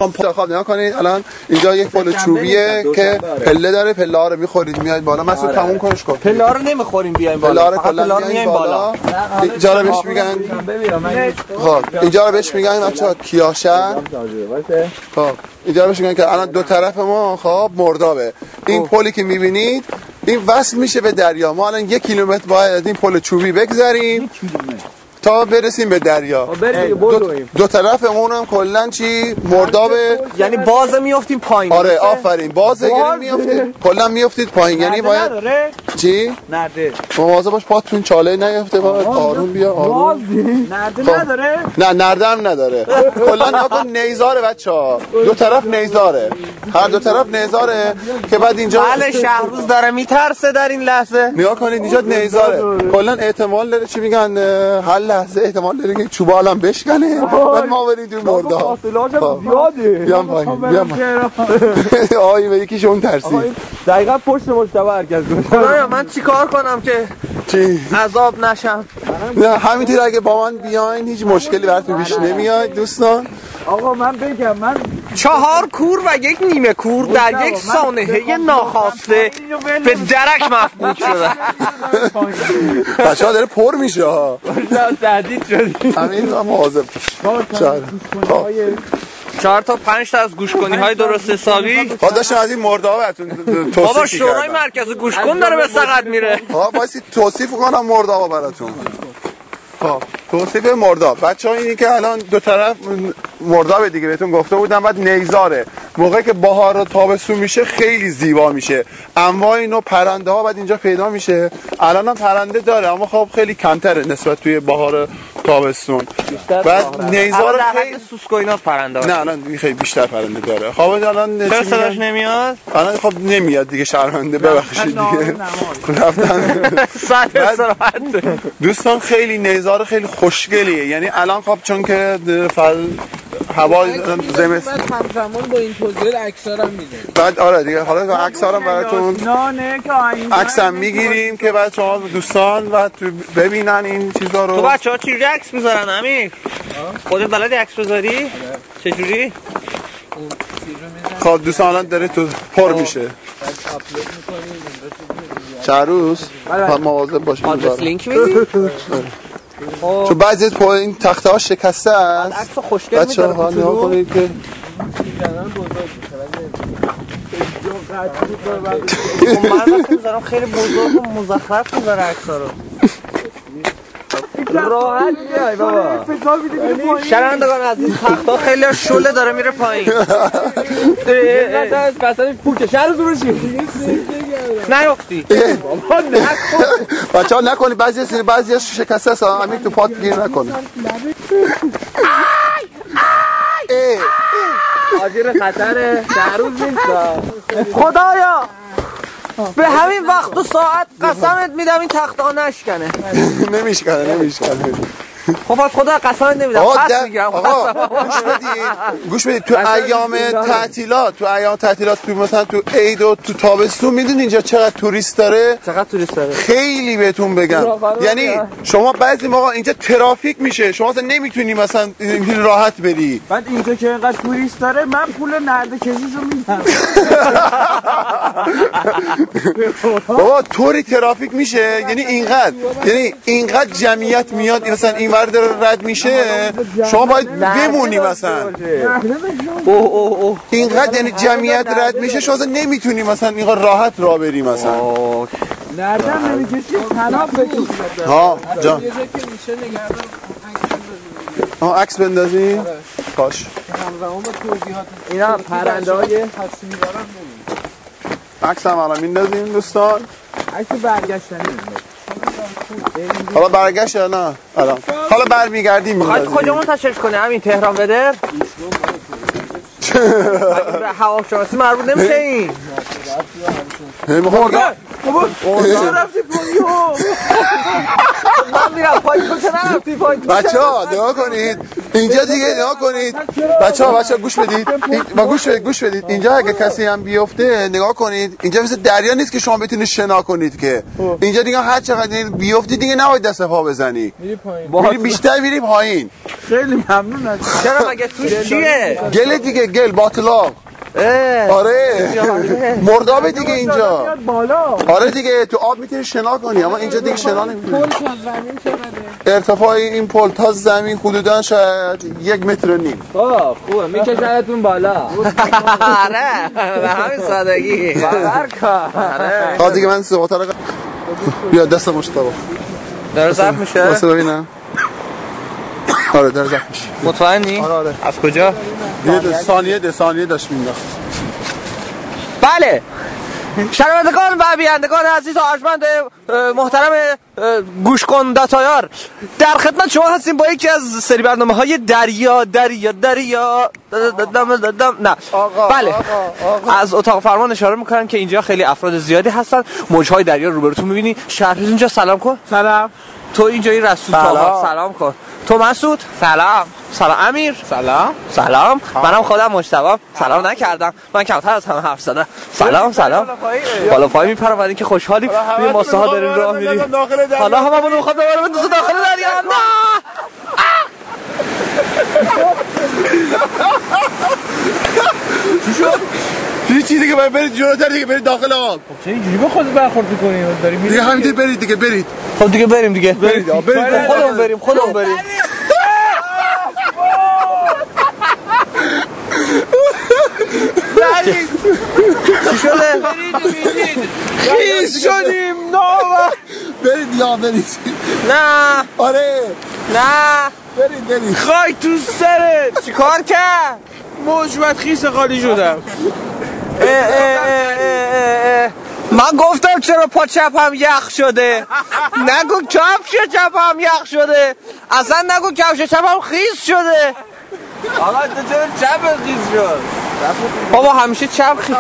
خب نگاه کنید الان اینجا یک پل چوبیه که پله داره، پله ها رو میخورید میاید بالا. مسعود تموم کنش کن. پله ها رو نمیخوریم بیایم بالا، فقط پله ها رو میایم بالا. اینجا رو بهش میگن خب اینجا رو بهش میگن بچه‌ها کیاشن. خب اینجا رو بهش میگن که الان دو طرف ما خب مردابه. این پلی که میبینید این وصل میشه به دریا. ما الان 1 کیلومتر باید از این پل چوبی بگذریم تا برسیم به دریا. دو طرفمون هم کلا چی مردابه، یعنی باز میافتیم پایین. آره آفرین، باز یعنی میافتید کلا میافتید پایین. یعنی باید چی؟ نرده مواظب باش پاتون چاله نیفته. باید آروم بیا آروم. نرده نداره؟ نه نرده هم نداره. کلا نکن نیزاره بچه‌ها، دو طرف نیزاره، هر دو طرف نیزاره که بعد اینجا بله شهروز داره میترسه در این لحظه. نگاه کنید اینجا نیزاره. کلا احتمال داره چی میگن هر لحظه احتمال داره که چوبال هم بشکنه و ما بریم تو مرداب. فاصله‌اش زیاده. بیام پایین بیام. آی به یکیشون ترسید. دقیقاً پشت مشتبه هرکس گوش. خدایا من چیکار کنم که چی؟ عذاب نشم؟ نه همینطوری اگه با من بیاین هیچ مشکلی براتون پیش نمیاد دوستان. آقا من بگم من 4 کور و 1 نیمه کور در یک سانحه ناخواسته به درک مفقود شده. بچه‌ها داره پر میشه ها. تهدید شدی. همین مواظب باش. 4 تا 5 تا از گوشکنی های درست حسابی. داشتم از این مردابتون توصیف بابا شورای مرکز گوشکن داره به سقط میره. وایسی توصیف کنم مردابا براتون. خب توصیف مرداب بچه‌ها اینی که الان دو طرف مرداب دیگه بهتون گفته بودم. بعد نیزاره موقعی که بهار و تابستون میشه خیلی زیبا میشه. انواع نوع پرنده ها بعد اینجا پیدا میشه. الان هم پرنده داره اما خب خیلی کمتره نسبت توی بهار و تابستون. بعد نیزار خیلی سوسکو اینا پرنده نه الان خیلی بیشتر پرنده داره. خب الان چرا صداش نمیاد؟ الان خب نمیاد دیگه شرمنده ببخشید دیگه. رفتن دوستان خیلی نیزار خیلی خوشگلیه. یعنی الان خب چون که هوا زمستون همزمان با این توضیح عکس‌ها رو میده. بعد آره دیگه حالا عکس‌ها رو براتون عکسم میگیریم که بعد شما دوستان بعد ببینن این چیزا رو. تو بچه‌ها چجوری عکس میذارن امیر؟ خودت بلدی عکس بذاری؟ چجوری؟ خب دوستان الان داره تو پر میشه. چند روز مواظب باشید. آدرس لینک میدی؟ چون بعضی از این تخته ها شکسته است. عکس خوشگل میذاره. بچه‌ها نگاه کنید که من میذارم خیلی بزرگ و مزخرف میذاره عکس‌ها رو. راحت بیای بابا. شرمندگان از این تخت‌ها خیلی شله داره میره پایین. مثلا پوکه شهر رو بشی. نیافتی. بچه‌ها نکنید بعضی از شکسته است. همین تو پات گیر نکنه. آجیر خطره شهر روز نیست. خدایا به همین وقت و ساعت قسمت میدم این تخت‌ها نشکنه. نمیشکنه. خب از خدا قسمت نمیدم. پس میگم. آقا گوش بدید تو ایام تعطیلات تو مثلا تو عید و تو تابستون میدونید اینجا چقدر توریست داره؟ خیلی بهتون بگم. یعنی شما بعضی موقع اینجا ترافیک میشه شما اصلا نمیتونی مثلا راحت بری. بعد اینجا که اینقدر توریست داره من پول نرده کشیشو میدم. بابا طوری ترافیک میشه یعنی اینقدر جمعیت میاد مثلا این ور داره رد میشه شما باید بمونی مثلا. اینقدر یعنی جمعیت رد میشه شما نمیتونی مثلا اینقدر راحت راه بری مثلا. نردم نمیکشی تناب بکشی. ها جان عکس بندازی کاش همزمان با توضیحات اینا پرنده های تصمیمی دارم نمیدونم. عکس هم الان میندازیم دوستان. عکس برگشتنی حالا برگشت یا نه؟ حالا برمیگردیم می‌خواید کجا منتشرش کنه همین تهران بدر؟ به هواشناسی مربوط نمیشه این. میخوام رفتی پایین. من میرم پایین تو که نرفتی پایین. بچه‌ها نگاه کنید اینجا دیگه نگاه کنید بچه‌ها گوش بدید و گوش بدید اینجا اگه کسی هم بیفته نگاه کنید اینجا مثل دریا نیست که شما بتونید شنا کنید که اینجا دیگه هر چقدر بیفتی دیگه نباید دست پا بزنی میری بیشتر میری پایین. خیلی ممنون. چرا مگه توش چیه؟ گل دیگه گل باطلاق. آره مرداب دیگه اینجا. آره دیگه تو آب میتونی شنا کنی اما اینجا دیگه شنا نمیتونی. ارتفاع این پل تا زمین حدودا شاید 1.5 متر. خوبه میکشنتون بالا. آره به همین سادگی. آره دیگه من صحبت رو بیا دست مشتاق داره ضبط میشه؟ واسه ببینم. آره داره ضبط میشه. مطمئنی؟ آره از کجا؟ ثانیه داشت مینداخت. بله شنوندگان و بینندگان عزیز و ارجمند محترم گوش کن داتایار در خدمت شما هستیم با یکی از سری برنامه‌های دریا نه بله از اتاق فرمان اشاره میکنم که اینجا خیلی افراد زیادی هستن. موجهای دریا روبروتون میبینی. شهرزاد اینجا سلام کن. سلام. تو اینجا این رسول تابا سلام کن. تو مسعود سلام. امیر سلام. منم خودم مجتبی سلام نکردم. من کمتر از همه حرف زدم. سلام بالا پای میپرم برای اینکه خوشحالیم این ماسه‌ها داریم راه میریم. حالا هممون میخوام ببرم داخل دریا. نه چی شد؟ چی دیگه باید برید جلوتر دیگه برید داخل آب. چه اینجوری به خود برخورد می‌کنی؟ داریم دیگه همینطوری برید. خب دیگه بریم دیگه. خودمون بریم. چی شده؟ خیس شدیم. برید. نه آره نه برید. خاک تو سرت. چی کار کرد؟ موجود خیس خالی شدم. من گفتم چرا پا چپم یخ شده. نگو کفش چپم یخ شده. اصلا نگو کفش چپم خیس شده. آقا تو چرا چپ خیس شد؟ بابا همیشه چپ خیس.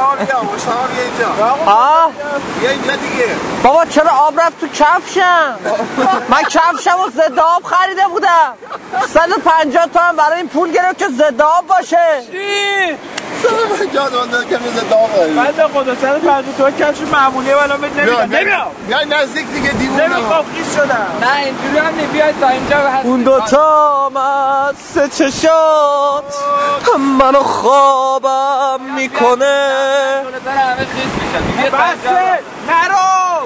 اینجا دیگه. بابا چرا آب رفت تو کفشم؟ من کفشم رو ضد آب خریده بودم. 150 تومن برای این پول گرفت که ضد آب باشه. چی؟ 150 تومن که ضد آب خرید. بنده خدا 150 تومن کفش معمولیه ولی نمیدم. بیا نزدیک دیگه دیوونه. نمیخوام خیس شدم. نه اینجوری هم بیاید تا اینجا هست. اون دوتا مست چشات منو خوابم میکنه. همه خیس میشن. بسه نرو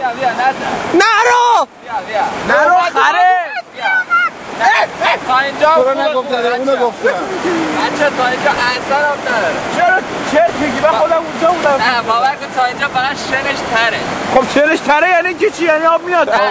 خره. تا اینجا اونو گفتم. بچه تا اینجا اثر هم نداره. چرا چرت میگی؟ من خودم اونجا بودم. نه باور کن تا اینجا فقط شنش تره. خب چرش تره یعنی که چی؟ یعنی آب میاد. نه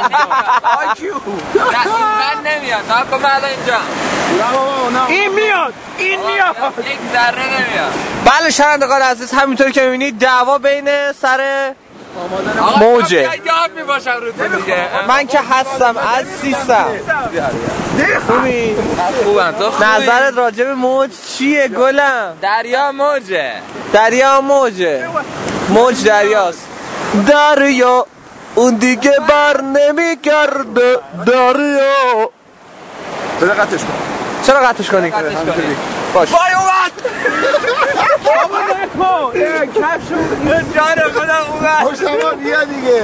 من نمیاد. تا کن من الان اینجا. این میاد. یک ذره نمیاد. بله شنوندگان عزیز همینطوری که میبینید دعوا بین سر موجه. یاد میباشم رو تو دیگه. من که هستم عزیزم. خوبی؟ خوبم تو خوبی؟ نظرت راجع به موج چیه گلم؟ دریا موجه. موج دریاست. دریا اون دیگه بر نمیگرده. دریا بده قطعش کن. چرا قطعش کنی؟ باش وای اومد. بابا نکن. کفشو جان خودم اومد. مشتبه بیا دیگه.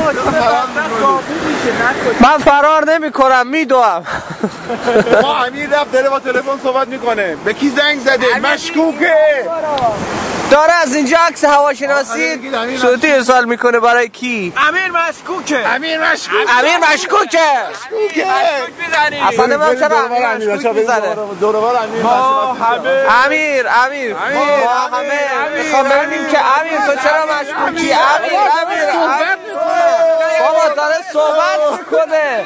من فرار نمی کنم میدوام. ما امیر رفت داره با تلفن صحبت میکنه. به کی زنگ زده؟ مشکوکه. داره از اینجا عکس هواشناسی صوتی ارسال میکنه. برای کی؟ امیر مشکوکه. اصلا من چرا مشکوک میزنه؟ امیر ما همه میخوام ببینیم که امیر تو چرا مشکوکی؟ امیر بابا داره صحبت میکنه.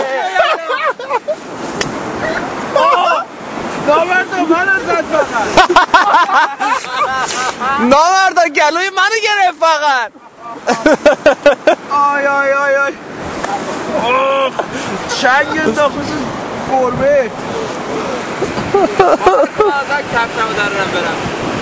نامردا گلوی منو گرفت فقط. آی چنگ تا خصوص گربه. آقا کفشمو دارم برم.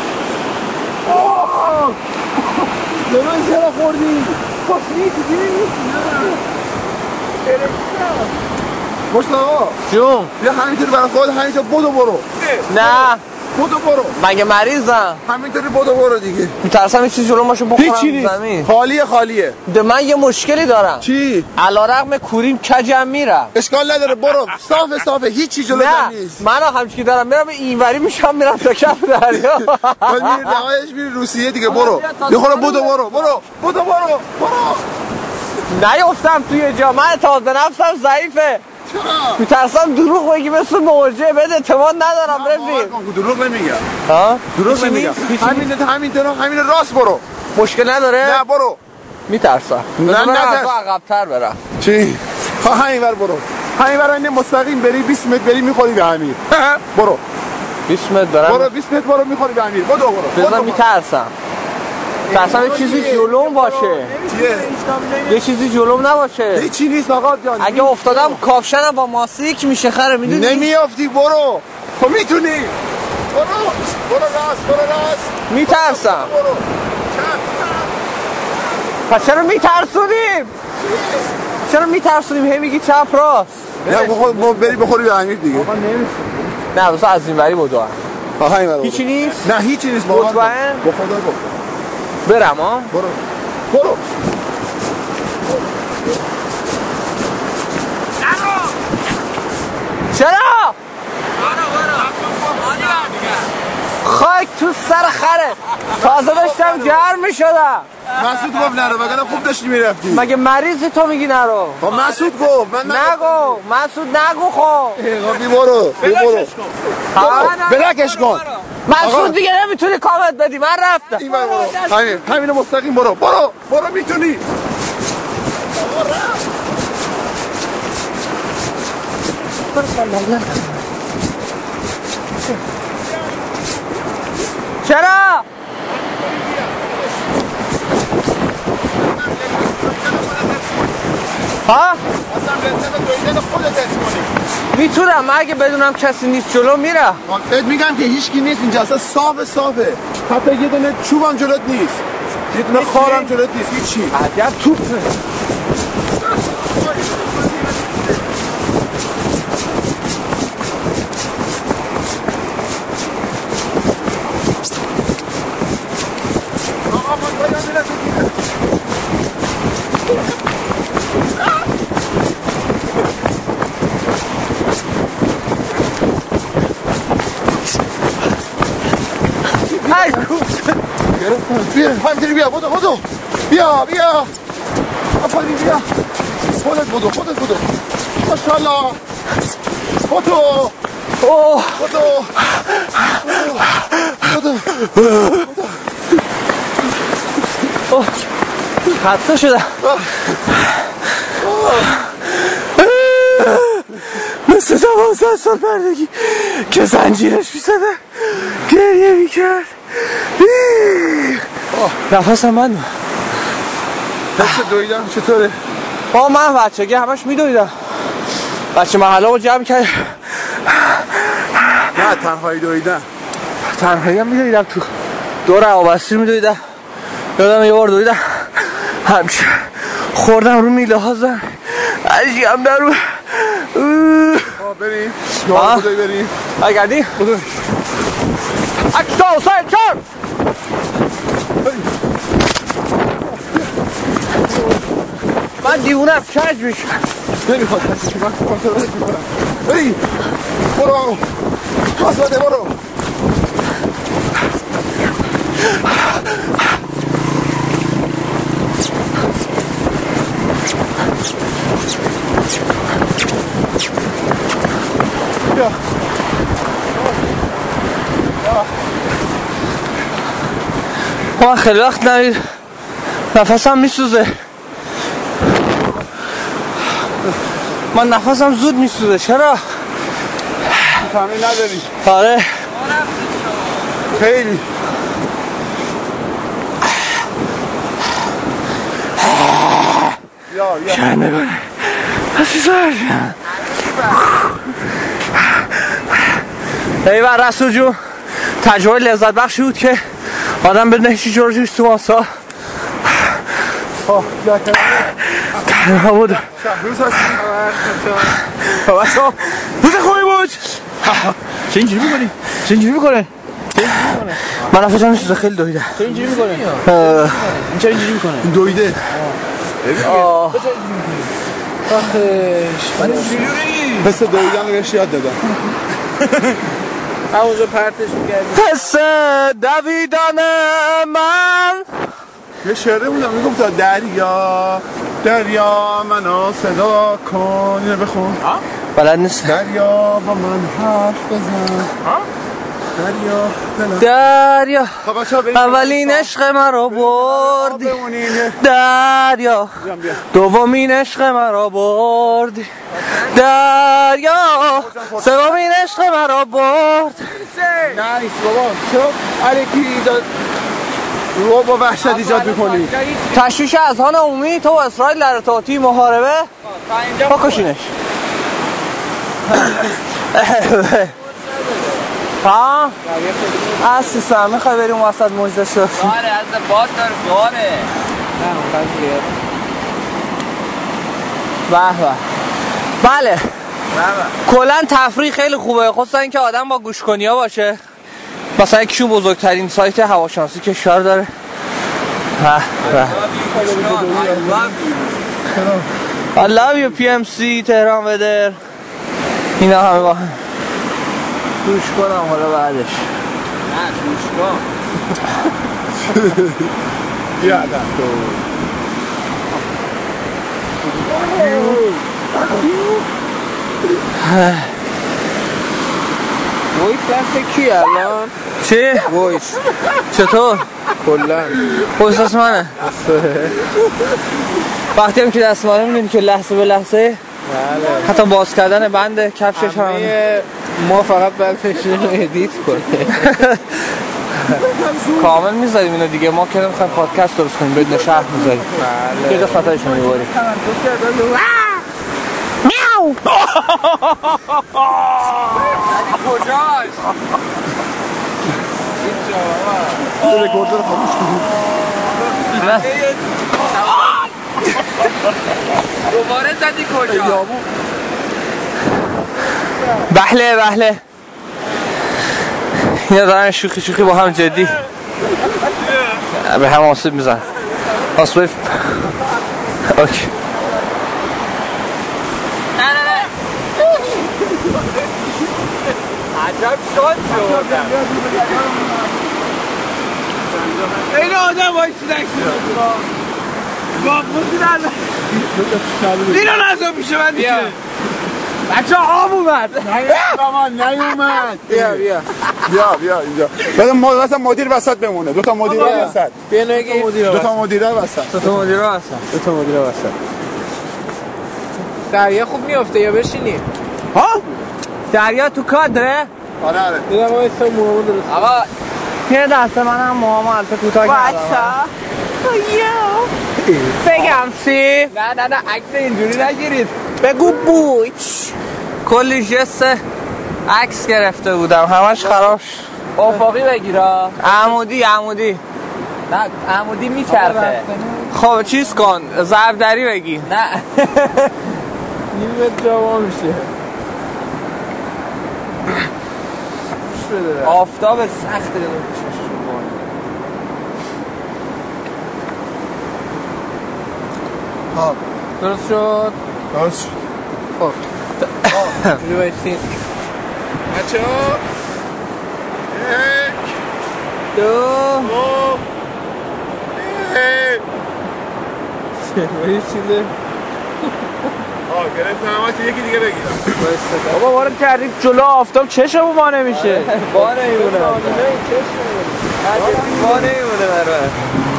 من چرا خوردی؟ خب نیست. مشتاق جون بیا همینطوری برای خود همینجا بدو برو نه بدو برو مگه مریضم همینطوری بدو برو دیگه میترسم این چیز جلو ماشو بخورم هیچی نیست زمین خالیه ده من یه مشکلی دارم چی؟ علیرغم کوریم کجم میرم اشکال نداره برو صافه هیچی جلو نه نیست من همچی دارم میرم اینوری میرم تا کف دریا بعد میری نهایش میری روسیه دیگه برو میخوره بدو برو نیفتم توی جا من اعتماد به نفسم ضعیفه چرا؟ میترسم دروغ بگی مثل موجه بده اعتماد ندارم رفیق دروغ نمیگم ها دروغ نمیگم همین راست برو مشکل نداره نه برو میترسم نه عقب‌تر برم چی همین ور برو همین ور این مستقیم بری 20 متر بری میخوری به امیر برو 20 متر برم برو 20 متر برو میخوری به امیر برو بذار میترسم ترسم یه چیزی جلوم باشه چیه یه چیزی جلوم نباشه هیچی نیست آقا جان اگه افتادم کاپشنم با ماسک میشه خره میدونی نمیافتی برو تو میتونی برو راست میترسم برو پس چرا میترسونیم هی میگی چپ راست نه بری بخوری به امیر دیگه نه بس از این وری بدو همین ور هیچی نیست نه هیچی نیست مطمئن با خدا برم ها برو چرا خاک تو سر خره تازه داشتم گرم میشدم مسعود گفت نرو وگرنه خوب داشتی میرفتی مگه مریضی تو میگی نرو خب مسعود گفت من نگو مسعود نگو خب برو بلکش کن مسعود دیگه نمیتونی کامنت بدی من رفتم این برو همین مستقیم برو میتونی چرا ها میتونم من اگه بدونم کسی نیست جلو میرم بهت میگم که هیچکی نیست اینجا اصلا صافه حتی یه دونه چوبم جلوت نیست یه دونه خارم جلوت نیست هیچی عجب توپه همینطوری بیا بدو بیا افادی بیا خودت بدو ماشاءالله بدو خسته شدم مثل 12 سال بردگی که زنجیرش میزده گریه میکرد نفسم من حس دویدن چطوره؟ من بچگی همش میدویدم بچه محله رو جمع کرد نه تنهایی دویدن تنهایی هم میدویدم تو دور آبستی میدویدم یادم یه بار دویدم همچه خوردم رو میله ها زن عجیم در رو بریم یاد بدوی بریم بگردیم اکتا حسین چار من دیوونم کج میشم نمیخواد کسی که من کنترلت میکنم بریم برو آساده برو بیا من خیلی وقت نفسم میسوزه من نفسم زود میسوزه چرا؟ تمرین نداری؟ آره خیلی بیا شرنگانه عزیزم ایوه رسول جون تجربه لذت بخشی بود که آدم بدونه هیچی جورجش تو ماسا تنها بود روز هستی بچه‌ها روز خوبی بود. چه اینجوری می‌کنی؟ چه اینجوری می‌کنه؟ من نفسم چیز خیلی دویده. چه اینجوری می‌کنه؟ این چه اینجوری می‌کنه؟ دویده. آخش من اینجوری پس دویدن رو بهش یاد دادم. همونجا پرتش می‌کردی. پس دویدن من یه شعره بودم میگفت دریا دریا منو صدا کن. اینو بخون. بلد نیست. دریا با من حرف بزن. دریا خب بچه‌ها بریم. اولین عشق مرا بردی بمونین. دریا دومین عشق مرا بردی دریا سومین عشق مرا برد. نه نیست بابا. چرا الکی ایجاد رو با وحشت ایجاد میکنی؟ تشویش اذهان عمومی تو اسرائیل در ارتباطی محاربه بکشینش. ها؟ سیستم میخوای بریم وسط مجده شد؟ باره از باد داره باره. بله کلا تفریح خیلی خوبه، خصوصا اینکه آدم با گوشکنیا باشه. مثلا کیو بزرگترین سایت هواشناسی کشور داره. I love you PMC تهران ودر. اینا همه با هم گوش کنم حالا بعدش. نه گوش کن. یادم تو. وایس دست کی الان؟ چی؟ وایس چطور؟ کلا وایس دست منه؟ وقتی هم که دست منه میدونی که لحظه به لحظه حتی باز کردن بند کفشش هم ما فقط باید فشن رو ادیت کنیم. کامل میذاریم اینو دیگه. ما که نمیخوایم پادکست درست کنیم بدون شرح میذاریم یه قسمتایشو میباریم. میاو کجاش؟ رکورد رو خاموش کنیم. دوباره زدی کجا؟ بله اینا دارن شوخی با هم جدی به هم آسیب میزن. آسیب اوکی. عجب شد این آدم وایسیدن شد با بودی نزد اینو نزد میشه من دیگه. بچه آب اومد. نیومد. بیا اینجا. بده مثلا مدیر وسط بمونه. دو تا مدیر وسط. بیا نگی دو تا مدیر وسط. دریا خوب میافته یا بشینی؟ ها؟ دریا تو کادره؟ آره دیدم وایسا موامو درست. آقا یه دسته منم موامو البته کوتاه کردم. بگم چی؟ نه عکس اینجوری نگیرید. بگو بوچ. کلی جست عکس گرفته بودم همش خراب شد. افقی بگیرا. عمودی نه عمودی میچرخه. خب چیز کن ضربدری بگی. نه این متر جواب میشه. آفتاب سخت داره. درست شد. خب جوری بایستین بچه ها 1 2 این چیزه گرفتم یکی دیگه بگیرم. بابا وارد کردیم جلو آفتاب چشمو ما نمیشه. با نمیمونه برای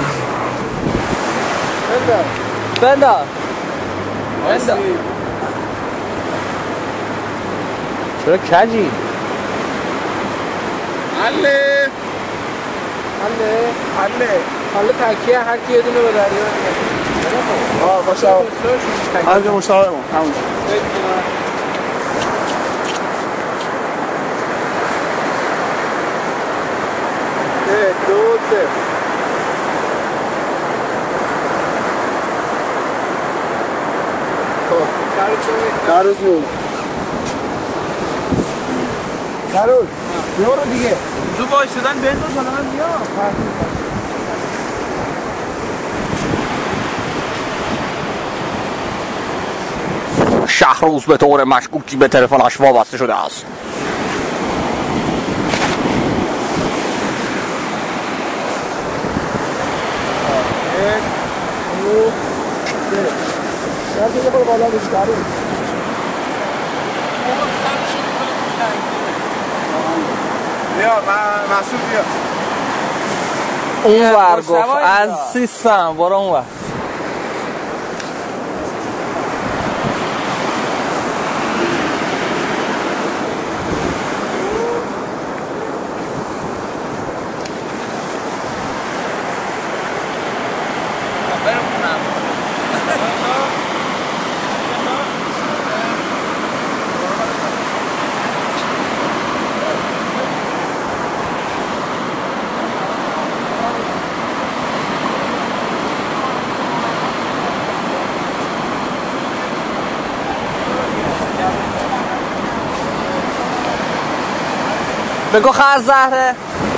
بنداز چرا کجی؟ حله تکیه هر کی یه دونه به دریا باشه همونجا مشتاقمون همونجا 1 2 3 خب در روز شروع برو دیگه تو وایسادن بنداز حالا من میام. شهروز به طور مشکوکی به تلفنش وابسته شده است. بیا مسعود بیا اون ور گفت عزیزم برو اون ور. بگو خر زهره.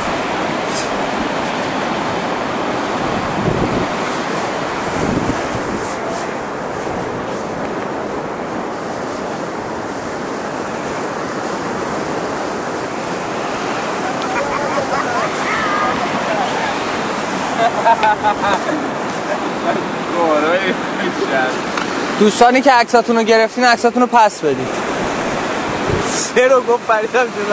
دوستانی که عکساتون رو گرفتین عکساتون رو پس بدید. سه رو گفت فریدم جدا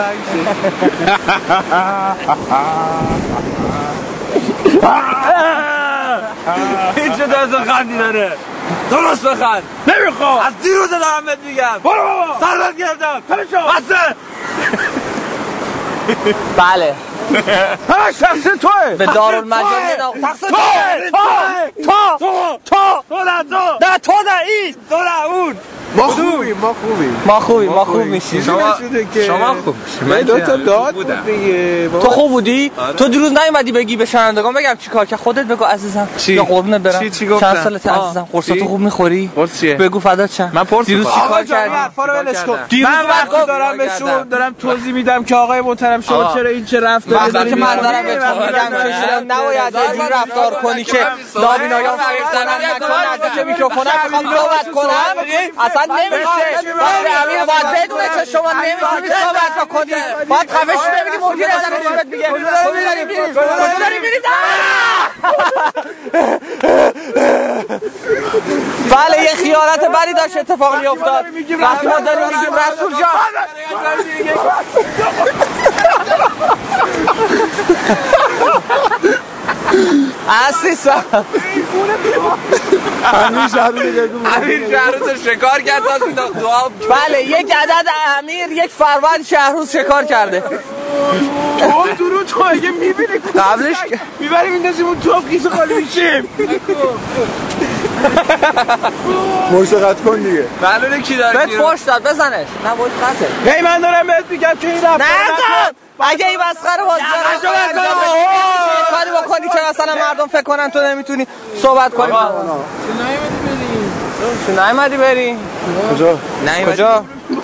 این چه درز خندی داره. درست بخند. نمیخوام از دیروز دارم بهت میگم. برو بابا سربت گرفتم تمشا بسه. بله همش تقصیر توه. به دارالمجانین تقصیر تو نه این تو نه اون. ما خوب میشیم. شما خوب من دو تا داد بود دیگه. تو خوب بودی؟ تو دیروز نیومدی بگی به شنوندگان بگم چیکار که خودت بگو عزیزم. یا قربونت برم. چی گفتم؟ چند سالته عزیزم؟ قرصاتو خوب میخوری؟ قرص چیه؟ بگو فدات شم. من پرس دیروز چیکار کردی؟ حرفا رو ولش کن. من وقتی دارم بهشون دارم توضیح میدم که آقای محترم شما چرا این چه رفتاری داری میکنی؟ من دارم به تو میگم که نباید اینجوری رفتار کنی که دامینایان فریزنن نکنه که میکروفون میخوام صحبت کنم اصلا نمیشه. امیر باید بدونه که شما نمیتونید صحبت کنید. باید خفش ببینید مدیر ازم نسبت میگه کجا داری میرید؟ بله یه خیانت بدی داشت اتفاق میافتاد. وقتی ما داریم میگیم رسول جان عزیزم امیر شهروز شکار کرد دعا. بله یک عدد امیر یک فروند شهروز شکار کرده. تو درو تو اگه میبینی قبلش میبریم میندازیم اون توپ کیسه خالی میشیم. موسیقت کن دیگه. معلومه کی داره بهت فوش داد بزنش. نه باید قطعه. هی من دارم بهت میگم که این رفت نزن اگه این مسخره بازی کاری بکنی که مثلا مردم فکر کنن تو نمیتونی صحبت کنی. چون نیومدی بری؟ کجا؟ کجا؟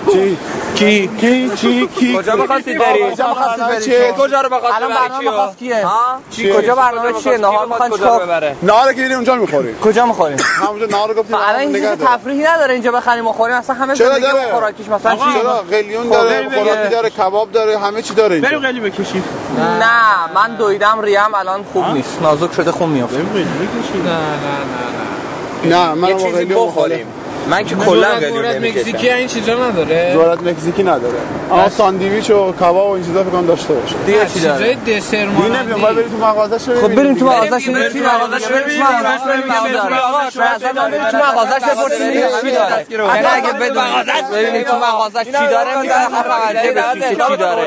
کی؟ کجا می‌خواستی بری؟ کجا رو بخواد الان برنامه خاص کیه؟ کجا برنامه چیه؟ نهار می‌خواد کجا ببره؟ نهار که میریم اونجا می‌خوریم. کجا می‌خوریم؟ همونجا نهار گفتیم. الان این چیز تفریحی نداره اینجا بخریم و بخوریم. اصلا همه زندگی خوراکیش مثلا چی؟ چرا قلیون داره، خوراکی داره، کباب داره، همه چی داره اینجا. بریم قلی بکشیم. نه من دویدم ریم الان خوب نیست. نازک شده خون میافته. نه من قلیون بخوریم. من که کلا قلیون مکزیکی این چیزا نداره. زورت مکزیکی نداره. اما ساندویچ و کباب و این چیزا فکر کنم داشته باشه. دیگه چی داره؟ چیزای دسر ما. نمیدونم باید بریم تو مغازه‌ش ببینیم. خب بریم تو مغازه‌ش بریم تو مغازه‌ش ببینیم اگه بدون ببینیم تو مغازه‌ش چی داره میذاره متوجه بشی که چی داره.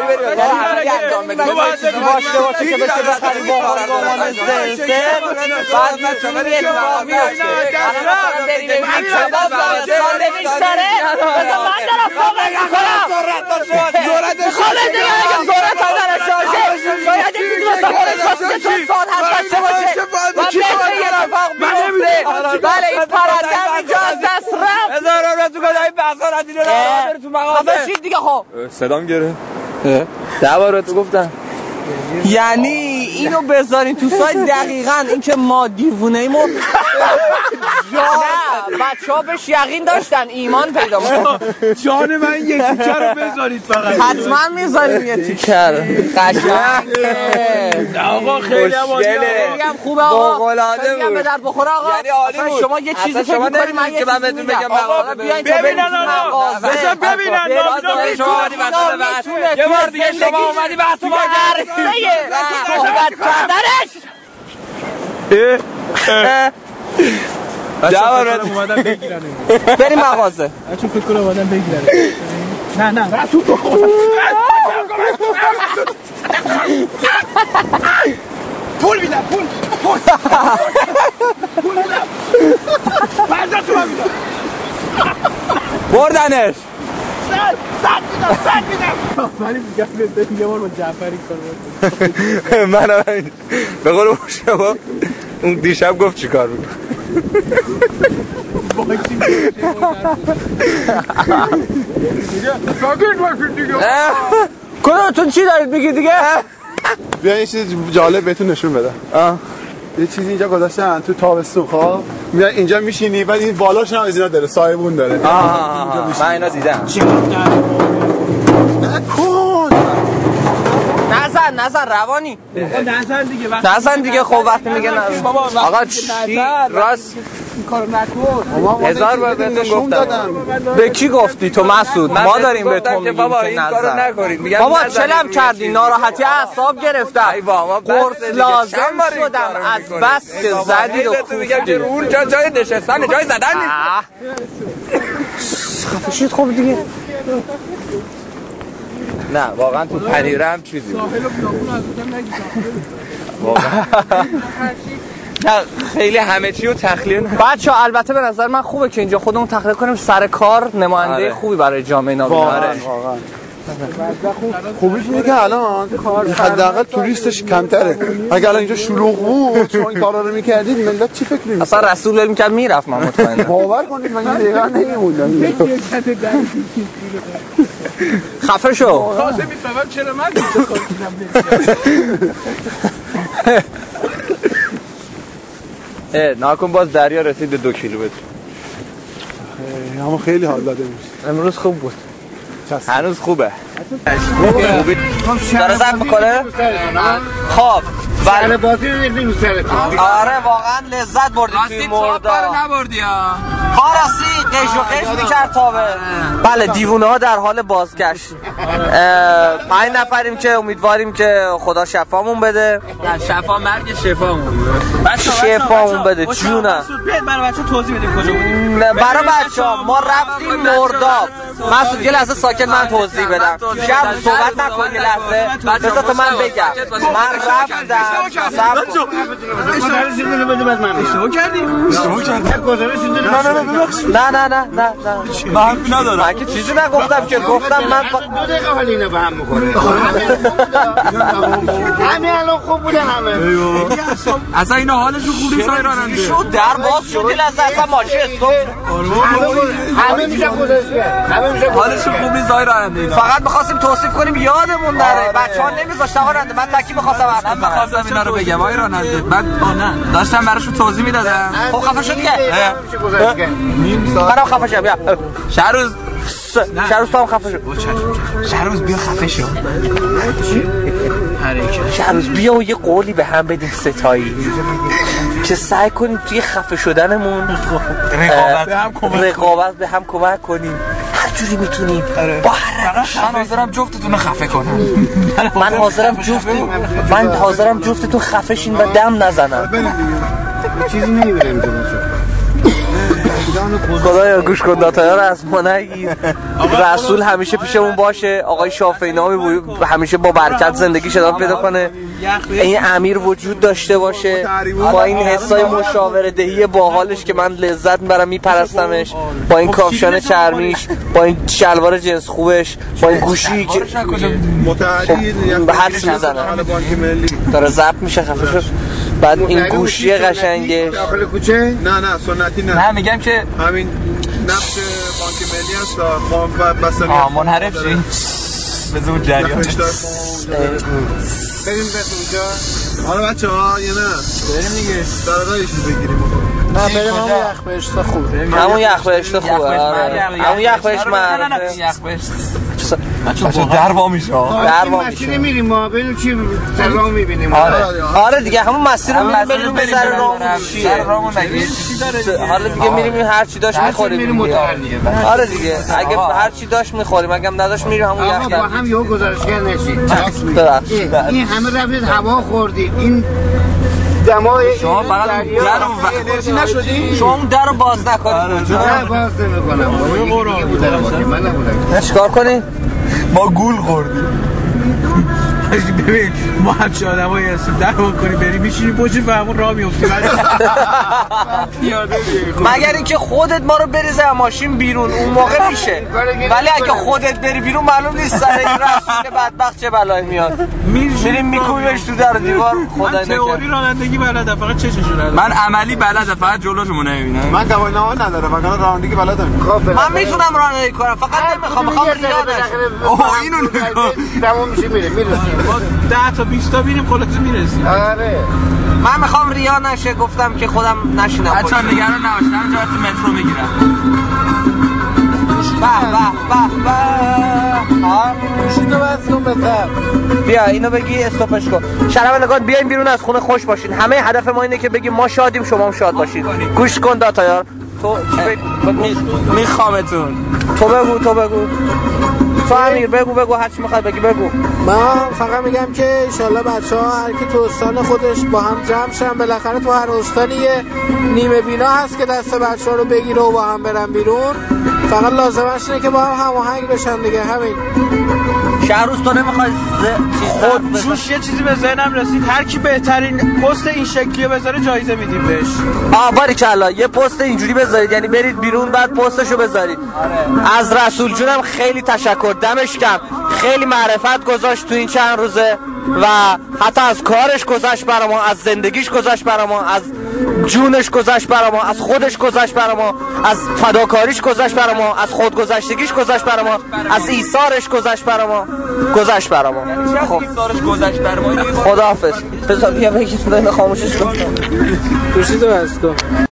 باشه باشه که بشه بخری با هارگامان سنسر بعد میتونی یه نوامی بریم ببینیم کباب ساندویچ داره. بذار من دارم صحبت میکنم. خودت دیگه اگه زورت هم داره شاید یه چیزی مثل خودت خواستی که تو ساعت هست داشته باشه و بهتر یه اتفاق بیفته. بله این پرنده هم اینجا از دست رفت. هزار رو تو کدایی بحثا ردیده رو بریم تو مغازه. بشید دیگه. خب صدام گره 10 بار تو گفتم. یعنی اینو بذارین تو سایت دقیقاً این که ما دیوونه ایم. نه بچه‌ها بهش یقین داشتن ایمان پیدا کنن. جان من یه تیکه رو بذارید فقط. حتما میذاریم یه تیکه قشنگه. آقا خیلی هم خوبه آقا. فوق‌العاده بود. به درد بخوره آقا. یعنی عالی بود. شما یه چیزی فکر می‌کنید من یه چیزی بهتون بگم. آقا بیاین ببینن آقا. بذار ببینن. شما اومدی وسط یه بار دیگه شما اومدی بحث ما کردی. صحبت کردنش. دعوت اومدن بگیرن. بریم مغازه. چون فکر کنم اومدن بگیرن. نه رسول تو پول میدم پول میدم بعدا تو میدم بردنش صد میدم ولی میگم یه بار با جعفری کار منم به قول شما اون دیشب گفت چیکار میکنه کدومتون چی دارید بگید دیگه؟ بیا یه چیز جالب بهتون نشون بدم. یه چیزی اینجا گذاشتن تو تابستون. خب میاد اینجا میشینی بعد این بالاش هم از اینا داره سایبون داره. من اینا دیدم. نزن روانی نزن دیگه. خب وقتی میگه آقا چی راست این کارو نکن. 1000 بار بهتون گفتم. به کی گفتی تو مسعود؟ ما داریم به تو میگیم بابا این کارو نکنید. میگم بابا چلم کردی ناراحتی اعصاب گرفتم. قرص لازم شدم از بس که زدی و میگم که اون جای نشستن جای زدن نیست. خفه شید. خب دیگه نه واقعا تو پنیره هم چیزی بود. نه خیلی همه چی رو تخلیه بچه‌ها البته به نظر من خوبه که اینجا خودمون تخلیه کنیم سر کار نماینده خوبی برای جامعه نابینا. واقعا خوبیش اینه که الان حداقل توریستش کمتره. اگه الان اینجا شلوغ بود شما این کارا رو می‌کردید ملت چی فکر می‌کردن؟ اصلا رسول ول می‌کرد میرفت. من مطمئنم. باور کنید من یه دقیقه نمی‌موندم. خفه شو. تازه میفهمم چرا من ناکن باز دریا رسید به 2 کیلومتر. اما خیلی حال داده بود. امروز خوب بود. هنوز خوبه. داره زن میکنه؟ خب بله بازی رو دیدیم سرت. آره واقعا لذت بردیم توی مردا. نبردی ها. پارسی قیش و قیش میکرد تابه. بله دیوونه ها در حال بازگشت. 5 نفریم که امیدواریم که خدا شفامون بده. شفا مرگ شفامون. شفامون بده جونم. برای بچه توضیح بدیم کجا بودیم. برای بچه‌ها ما رفتیم مرداب. مسعود یه لحظه ساکت من توضیح بدم. شب صحبت نکن یه لحظه. بذار تو من بگم. من رفتم. نه من حرفی ندارم. من که چیزی نگفتم که گفتم من 2 دقیقه حال اینا به هم می‌خوره. همه الان خوب بودن همه. اصلا اینا حالشون خوبی سای راننده. شو در باز شد یه لحظه اصلا ماشین استاپ. همه میشه گذاشته. همه میشه حالشون خوبی سای راننده. فقط می‌خواستیم توصیف کنیم یادمون نره. بچه‌ها نمی‌ذاشتن راننده. من تکی می‌خواستم اینا رو بگم آقای راننده. بعد داشتم براشون توضیح میدادم. خب خفه شد دیگه. میشه گذاشته. منم خفه شدم. بیا شهروز تو هم خفه شد. شهروز بیا خفه شو. شهروز بیا و یه قولی به هم بدیم ستایی که سعی کنیم توی خفه شدنمون رقابت به هم کمک کنیم هر جوری میتونیم. با من حاضرم جفتتون خفه کنم. من حاضرم جفتتون خفه شین و دم نزنم. چیزی نمیبرم تو خدایا گوش کن داتایا رو از ما نگیر. رسول همیشه پیشمون باشه. آقای شافعی نامی همیشه با برکت زندگیش ادامه پیدا کنه. این امیر وجود داشته باشه با این حسای مشاوره دهی باحالش که من لذت میبرم میپرستمش، با این کاپشن چرمیش، با این شلوار جنس خوبش، با این گوشی که به حدس میزنه داره ضبط میشه خفه شد. بعد این گوشی قشنگه داخل کوچه؟ نه سنتی نه. میگم که همین نقش بانک ملی هست ما بسیاری منحرف شی بذار اون جریان بریم به اونجا. حالا بچه‌ها یا نه بریم دیگه درجا یه چیز بگیریم نه بریم همون یخ بهشت خوبه. همون یخ بهشت خوبه. همون یخ بهشت بچه در وا میشه مسیر میریم ما ببینیم چی سلام میبینیم. آره دیگه همون مسیر رو بریم به سر راهمون چیه. حالا دیگه میریم هر چی داشت میخوریم. آره دیگه اگه هر چی داشت میخوریم، اگه نداشت میریم همون یخ. با هم یهو گزارشگر نشید. این همه رفتید هوا خوردید. این دمای شما فقط در رو نشدی؟ شما اون در رو باز نکنید. نه باز نمی‌کنم. من نبودم. چیکار کنی؟ ما گول خوردیم. ببین ما همچه آدم هایی هستیم در رو کنی بریم میشینیم پشت فهمون راه میفتیم. مگر اینکه خودت ما رو بریزه ماشین بیرون اون موقع میشه، ولی اگه خودت بری بیرون معلوم نیست سر این رسول بدبخت چه بلایی میاد. میریم میکوبیمش تو در و دیوار. خدای نکنه. تئوری رانندگی بلدم فقط چششو ندارم. من عملی بلدم فقط جلوشو نمیبینم. من گواهینامه ندارم وگرنه رانندگی بلدم. من میتونم رانندگی کنم فقط میخوام ریاد نشه. اوه اینو نگاه تموم میشه میرسیم. ما 10 تا 20 تا میریم خلاصه میرسیم. آره من میخوام ریا نشه، گفتم که خودم نشینم. بچه‌ها نگران نباشید من جا تو مترو میگیرم. گوشیتو بس کن بهتر. بیا اینو بگی استاپش کن. شنوندگان بیاین بیرون از خونه خوش باشین. همه هدف ما اینه که بگیم ما شادیم شما هم شاد باشید. گوش کن داتایار. تو میخوامتون. تو بگو تو امیر بگو هر چی میخوای بگی بگو. من فقط میگم که انشالله بچه‌ها هر کی تو استان خودش با هم جمع شن. بالاخره تو هر استانی یه نیمه بینا هست که دست بچه‌ها رو بگیره و با هم برن بیرون. فقط لازمش اینه که با هم هماهنگ بشن دیگه. همین. شهروز تو نمیخوای خودجوش یه چیزی به ذهنم رسید، هر کی بهترین پست این شکلیو بذاره جایزه میدیم بهش. باریکلا یه پست اینجوری بذارید، یعنی برید بیرون بعد پستشو بذارید. از رسول جونم خیلی تشکر، دمش گرم. خیلی معرفت گذاشت تو این چند روزه و حتی از کارش گذشت برا ما، از زندگیش گذشت برا ما، از جونش گذشت برا ما، از خودش گذشت برا ما، از فداکاریش گذشت برا ما، از خودگذشتگیش گذشت برا ما، از ایثارش گذشت برا ما. خب ایثارش گذشت برا ما. خداحافظ. بذار بیا بگید خاموشش کن. گوشیتو بس کن.